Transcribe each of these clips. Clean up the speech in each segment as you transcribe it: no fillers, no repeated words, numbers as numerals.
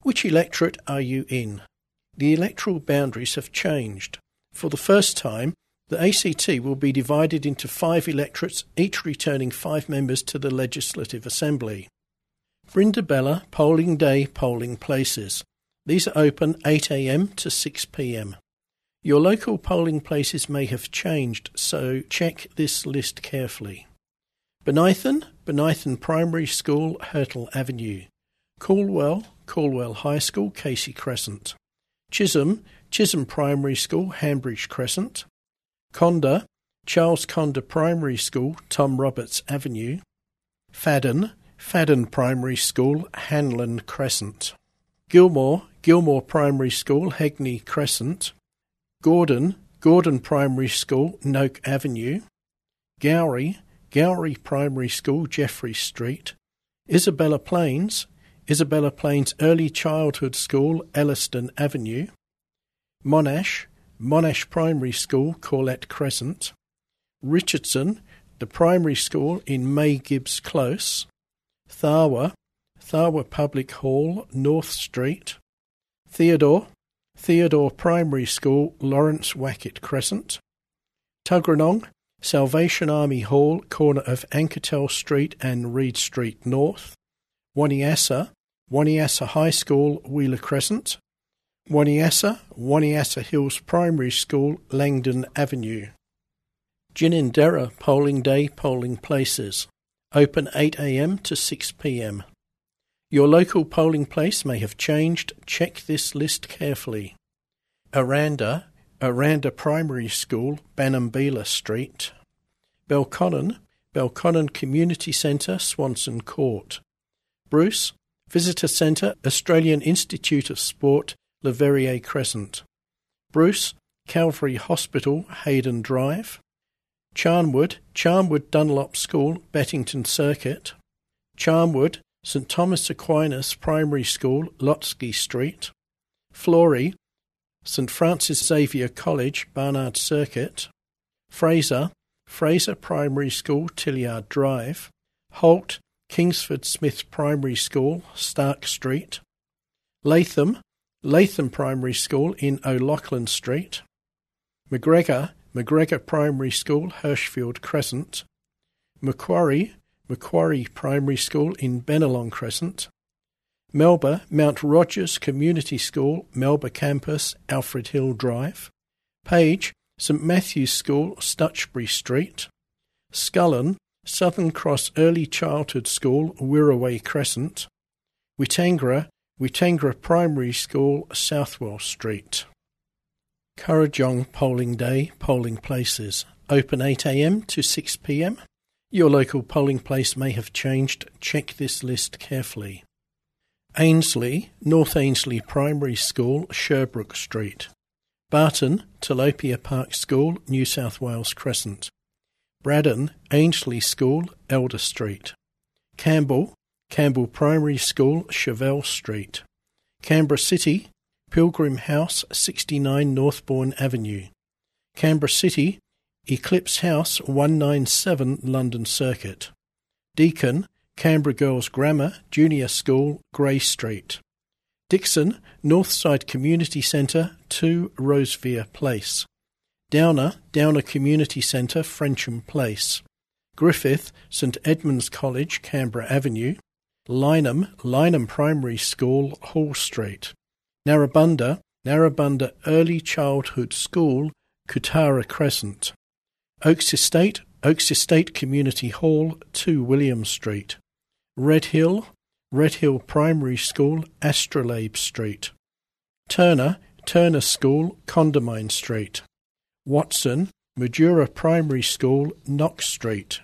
Which electorate are you in? The electoral boundaries have changed. For the first time, the ACT will be divided into 5 electorates, each returning 5 members to the Legislative Assembly. Brindabella polling day polling places. These are open 8 a.m. to 6 p.m. Your local polling places may have changed, so check this list carefully. Benithan Primary School, Hurtle Avenue. Calwell High School, Casey Crescent. Chisholm Primary School, Hambridge Crescent. Conda, Charles Conda Primary School, Tom Roberts Avenue. Fadden Primary School, Hanlon Crescent. Gilmore Primary School, Hegney Crescent. Gordon Primary School, Noak Avenue. Gowrie Primary School, Jeffrey Street. Isabella Plains Early Childhood School, Elliston Avenue. Monash Primary School, Corlett Crescent. Richardson, the primary school in May Gibbs Close. Tharwa Public Hall, North Street. Theodore Primary School, Lawrence Wackett Crescent. Tuggeranong, Salvation Army Hall, corner of Anketel Street and Reed Street North. Waniassa High School, Wheeler Crescent. Waniassa Hills Primary School, Langdon Avenue. Ginninderra polling day polling places. Open 8 a.m. to 6 p.m. Your local polling place may have changed. Check this list carefully. Aranda Primary School, Banambila Street. Belconnen Community Centre, Swanson Court. Bruce, Visitor Centre, Australian Institute of Sport, Leverrier Crescent. Bruce, Calvary Hospital, Hayden Drive. Charnwood Dunlop School, Bettington Circuit. Charnwood, St Thomas Aquinas Primary School, Lotsky Street. Florey, St Francis Xavier College, Barnard Circuit. Fraser Primary School, Tilliard Drive. Holt, Kingsford Smith Primary School, Stark Street. Latham Primary School in O'Loughlin Street. McGregor Primary School, Hirschfield Crescent. Macquarie Primary School in Bennelong Crescent. Melba Mount Rogers Community School, Melba Campus, Alfred Hill Drive. Page St Matthew's School, Stutchbury Street. Scullen Southern Cross Early Childhood School, Wirraway Crescent. Witangra Primary School, Southwell Street. Currajong polling day polling places. Open 8 a.m. to 6 p.m. Your local polling place may have changed. Check this list carefully. Ainslie, North Ainslie Primary School, Sherbrooke Street. Barton, Tilapia Park School, New South Wales Crescent. Braddon, Ainslie School, Elder Street. Campbell Primary School, Chevelle Street. Canberra City, Pilgrim House, 69 Northbourne Avenue. Canberra City, Eclipse House, 197 London Circuit. Deakin, Canberra Girls Grammar, Junior School, Grey Street. Dixon, Northside Community Centre, 2 Rosevere Place. Downer Community Centre, Frensham Place. Griffith, St Edmund's College, Canberra Avenue. Lynham Primary School, Hall Street. Narrabundah Early Childhood School, Kutara Crescent. Oaks Estate Community Hall, 2 William Street. Red Hill Primary School, Astrolabe Street. Turner School, Condamine Street. Watson, Majura Primary School, Knox Street.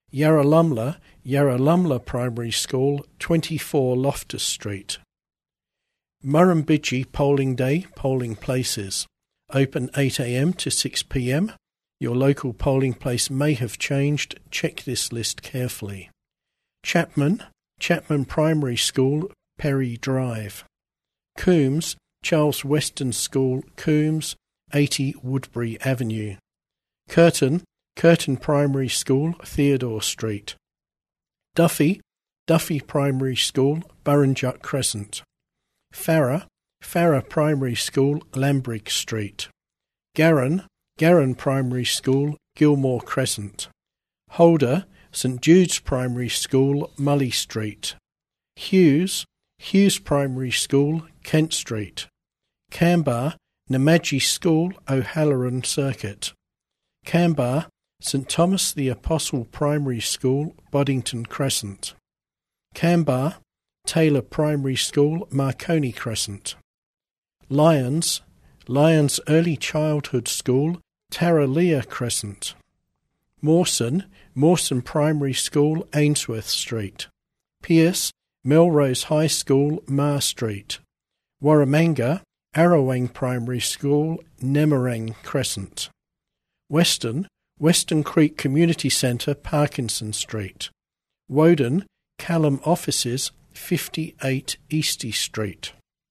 Yarralumla Primary School, 24 Loftus Street. Murrumbidgee polling day polling places. Open 8 a.m. to 6 p.m. Your local polling place may have changed. Check this list carefully. Chapman Primary School, Perry Drive. Coombs, Charles Weston School, Coombs, 80 Woodbury Avenue. Curtin Primary School, Theodore Street. Duffy Primary School, Burrinjuck Crescent. Farrer Primary School, Lambrigg Street. Garran Primary School, Gilmore Crescent. Holder, St Jude's Primary School, Mully Street. Hughes Primary School, Kent Street. Canberra, Namadgi School, O'Halloran Circuit. Canberra, St Thomas the Apostle Primary School, Boddington Crescent. Canberra, Taylor Primary School, Marconi Crescent. Lyons Early Childhood School, Tarraleah Crescent. Mawson Primary School, Ainsworth Street. Pearce, Melrose High School, Mar Street. Warramanga, Arrowang Primary School, Nemerang Crescent. Western Creek Community Centre, Parkinson Street. Woden, Callum Offices, 58 Eastie Street.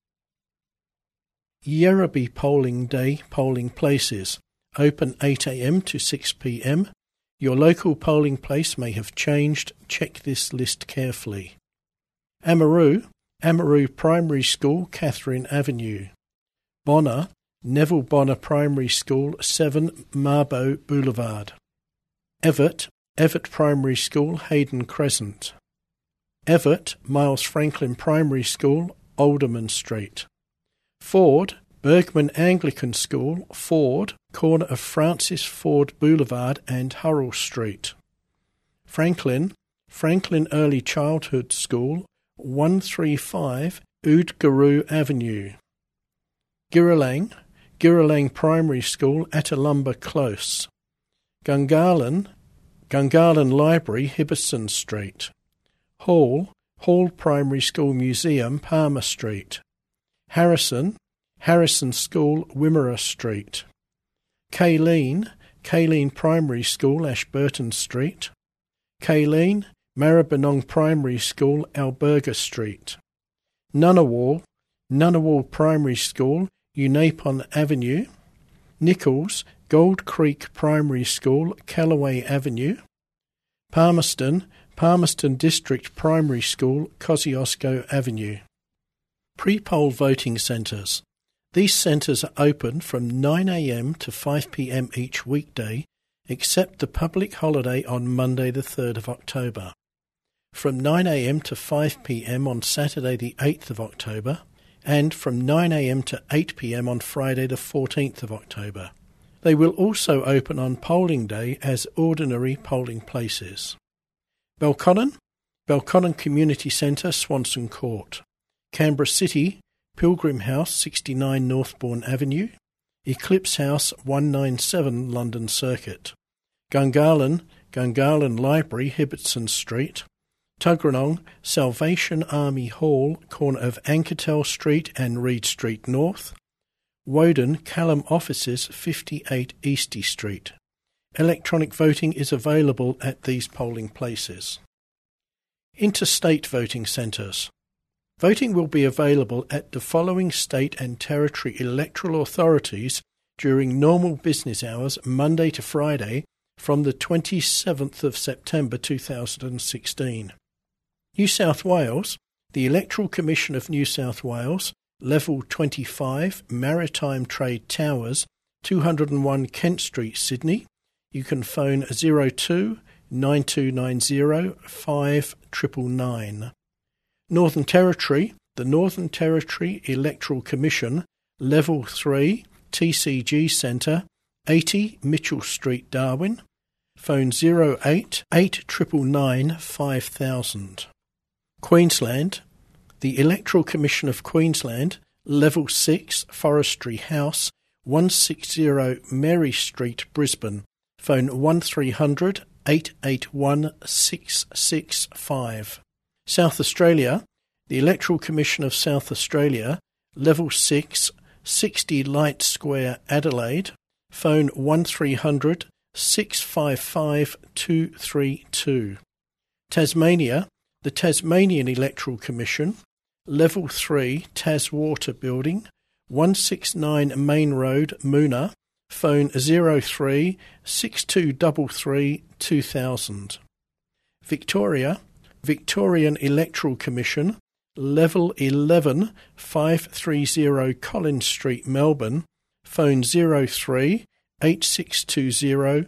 Yerraby Polling Day polling places. Open 8 a.m. to 6 p.m. Your local polling place may have changed. Check this list carefully. Amaroo Primary School, Catherine Avenue. Bonner, Neville Bonner Primary School, 7 Marbo Boulevard. Everett Primary School, Hayden Crescent. Everett, Miles Franklin Primary School, Alderman Street. Ford, Bergman Anglican School, Ford, corner of Francis Ford Boulevard and Hurrell Street. Franklin Early Childhood School, 135 Oodgaroo Avenue. Girralang Primary School, Atalumba Close. Gungahlin Library, Hibberson Street. Hall Primary School Museum, Palmer Street. Harrison School, Wimmera Street. Kayleen Primary School, Ashburton Street. Kayleen, Maribyrnong Primary School, Alberga Street. Ngunnawal Primary School, Unapon Avenue. Nichols, Gold Creek Primary School, Callaway Avenue. Palmerston District Primary School, Kosciuszko Avenue. Pre-poll voting centres. These centres are open from 9 a.m. to 5 p.m. each weekday, except the public holiday on Monday the 3rd of October. From 9 a.m. to 5 p.m. on Saturday the 8th of October, and from 9 a.m. to 8 p.m. on Friday the 14th of October. They will also open on polling day as ordinary polling places. Belconnen Community Centre, Swanson Court. Canberra City, Pilgrim House, 69 Northbourne Avenue. Eclipse House, 197 London Circuit. Gungahlin Library, Hibberton Street. Tuggeranong, Salvation Army Hall, corner of Anketel Street and Reed Street North. Woden, Callum Offices, 58 Eastie Street. Electronic voting is available at these polling places. Interstate voting centres. Voting will be available at the following state and territory electoral authorities during normal business hours, Monday to Friday, from the 27th of September 2016. New South Wales, the Electoral Commission of New South Wales, Level 25, Maritime Trade Towers, 201 Kent Street, Sydney. You can phone 02 9290 5999. Northern Territory, the Northern Territory Electoral Commission, Level 3, TCG Centre, 80 Mitchell Street, Darwin. Phone 08 8999 5000. Queensland, the Electoral Commission of Queensland, Level 6, Forestry House, 160 Mary Street, Brisbane. Phone 1300 881 665. South Australia, the Electoral Commission of South Australia, Level 6, 60 Light Square, Adelaide. Phone 1300 655 232. Tasmania, the Tasmanian Electoral Commission, Level 3, Taswater Building, 169 Main Road, Moona. Phone 03 6233 2000. Victoria, Victorian Electoral Commission, Level 11 530 Collins Street, Melbourne. Phone 03 8620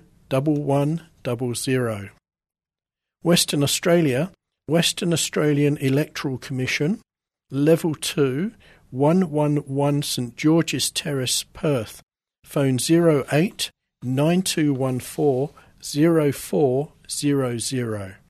1100. Western Australia, Western Australian Electoral Commission. Level 2 111 St George's Terrace, Perth. Phone 08 9214 0400.